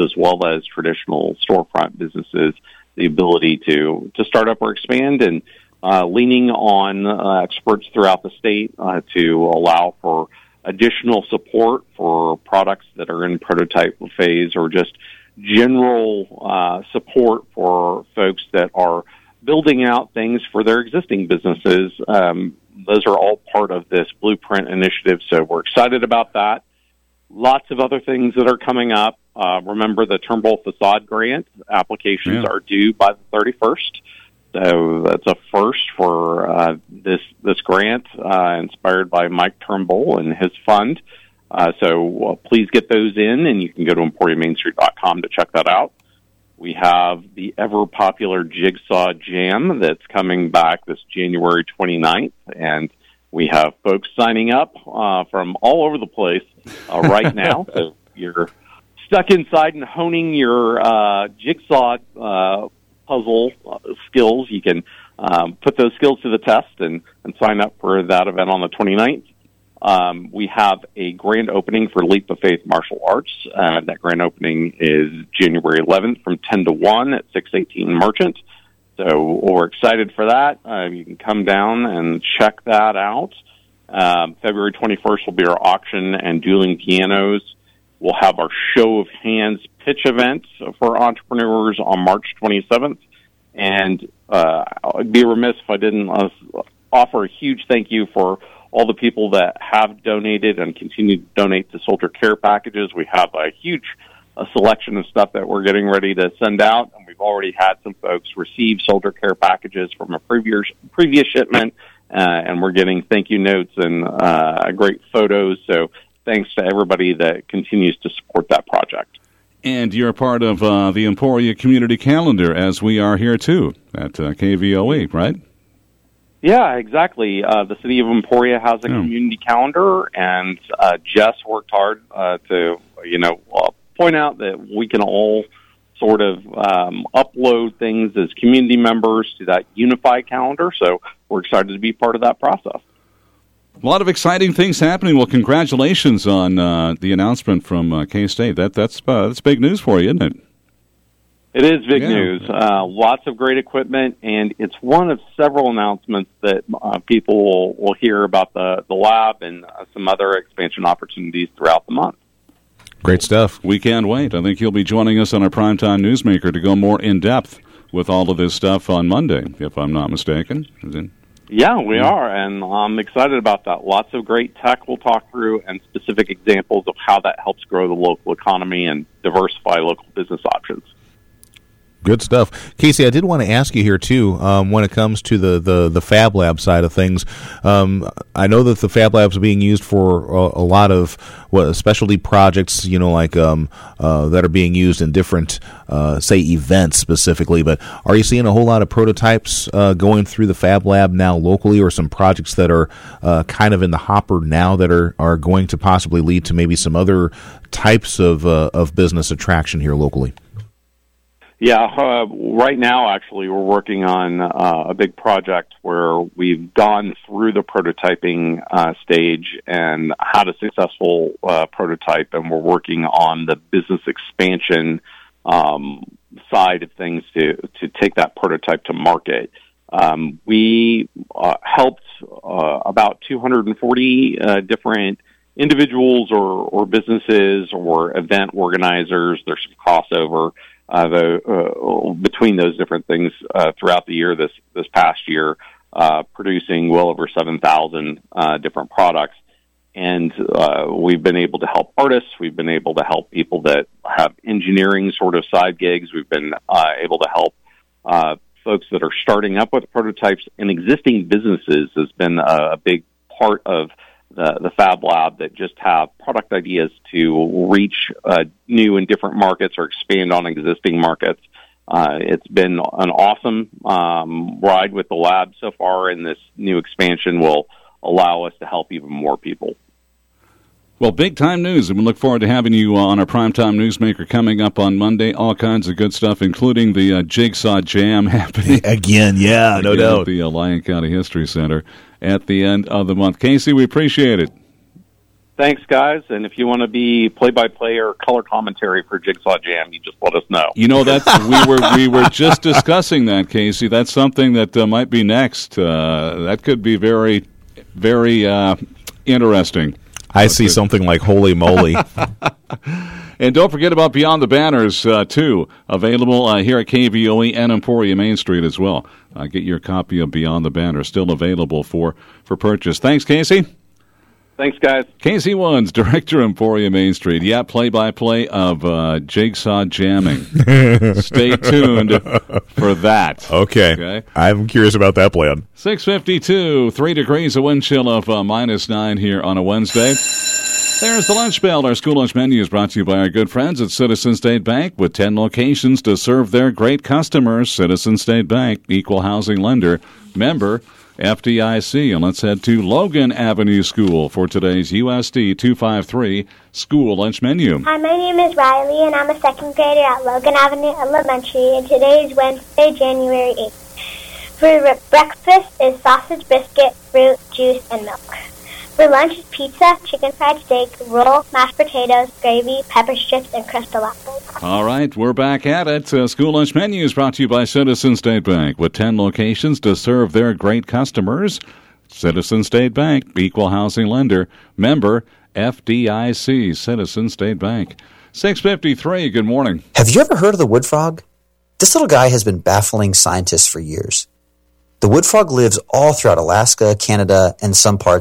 as well as traditional storefront businesses the ability to start up or expand, and leaning on experts throughout the state to allow for additional support for products that are in prototype phase, or just general support for folks that are building out things for their existing businesses. Those are all part of this Blueprint initiative, so we're excited about that. Lots of other things that are coming up. Remember, the Turnbull Facade Grant applications are due by the 31st. So that's a first for this grant, inspired by Mike Turnbull and his fund. So please get those in, and you can go to EmporiaMainStreet.com to check that out. We have the ever-popular Jigsaw Jam that's coming back this January 29th, and we have folks signing up from all over the place right now. So you're stuck inside and honing your jigsaw puzzle skills. You can put those skills to the test and sign up for that event on the 29th. We have a grand opening for Leap of Faith Martial Arts. That grand opening is January 11th from 10 to 1 at 618 Merchant. So we're excited for that. You can come down and check that out. February 21st will be our auction and dueling pianos. We'll have our show of hands pitch event for entrepreneurs on March 27th. And I'd be remiss if I didn't offer a huge thank you for all the people that have donated and continue to donate to Soldier Care Packages. We have a huge selection of stuff that we're getting ready to send out, and we've already had some folks receive Soldier Care Packages from a previous shipment, and we're getting thank you notes and great photos. So thanks to everybody that continues to support that project. And you're part of the Emporia Community Calendar, as we are here, too, at KVOE, right? Yeah, exactly. The city of Emporia has a community calendar, and Jess worked hard to, point out that we can all sort of upload things as community members to that unified calendar. So we're excited to be part of that process. A lot of exciting things happening. Well, congratulations on the announcement from K-State. That's big news for you, isn't it? It is big news. Lots of great equipment, and it's one of several announcements that people will hear about the lab and some other expansion opportunities throughout the month. Great stuff. We can't wait. I think you'll be joining us on our Primetime Newsmaker to go more in-depth with all of this stuff on Monday, if I'm not mistaken. Yeah, we are, and I'm excited about that. Lots of great tech we'll talk through and specific examples of how that helps grow the local economy and diversify local business options. Good stuff. Casey, I did want to ask you here, too, when it comes to the Fab Lab side of things. I know that the Fab Labs are being used for a lot of specialty projects, like that are being used in different, say, events specifically. But are you seeing a whole lot of prototypes going through the Fab Lab now locally, or some projects that are kind of in the hopper now that are going to possibly lead to maybe some other types of business attraction here locally? Yeah, right now, actually, we're working on a big project where we've gone through the prototyping stage and had a successful prototype, and we're working on the business expansion side of things to take that prototype to market. We helped about 240 different individuals or businesses or event organizers. There's some crossover between those different things throughout the year, this past year, producing well over 7,000 different products. And we've been able to help artists. We've been able to help people that have engineering sort of side gigs. We've been able to help folks that are starting up with prototypes, and existing businesses has been a big part of the Fab Lab that just have product ideas to reach new and different markets or expand on existing markets. It's been an awesome ride with the lab so far, and this new expansion will allow us to help even more people. Well, big-time news, and we look forward to having you on our Primetime Newsmaker coming up on Monday. All kinds of good stuff, including the Jigsaw Jam happening. Again, no doubt. At the Lyon County History Center at the end of the month. Casey, we appreciate it. Thanks, guys. And if you want to be play-by-play or color commentary for Jigsaw Jam, you just let us know. You know, that's we were just discussing that, Casey. That's something that might be next. That could be very, very interesting. I see something like holy moly. And don't forget about Beyond the Banners, too, available here at KVOE and Emporia Main Street as well. Get your copy of Beyond the Banners, still available for purchase. Thanks, Casey. Thanks, guys. Casey Woods, Director, Emporia Main Street. Yeah, play-by-play of Jigsaw Jamming. Stay tuned for that. Okay. I'm curious about that plan. 6:52, 3 degrees, a wind chill of -9 here on a Wednesday. There's the lunch bell. Our school lunch menu is brought to you by our good friends at Citizen State Bank with 10 locations to serve their great customers. Citizen State Bank, equal housing lender, member FDIC. And let's head to Logan Avenue School for today's USD 253 school lunch menu. Hi, my name is Riley, and I'm a second grader at Logan Avenue Elementary, and today is Wednesday, January 8th. For breakfast is sausage, biscuit, fruit, juice, and milk. For lunch is pizza, chicken fried steak, roll, mashed potatoes, gravy, pepper strips, and crystal apples. All right, we're back at it. School lunch menu is brought to you by Citizen State Bank with 10 locations to serve their great customers. Citizen State Bank, equal housing lender, member FDIC, Citizen State Bank. 6:53, good morning. Have you ever heard of the wood frog? This little guy has been baffling scientists for years. The wood frog lives all throughout Alaska, Canada, and some parts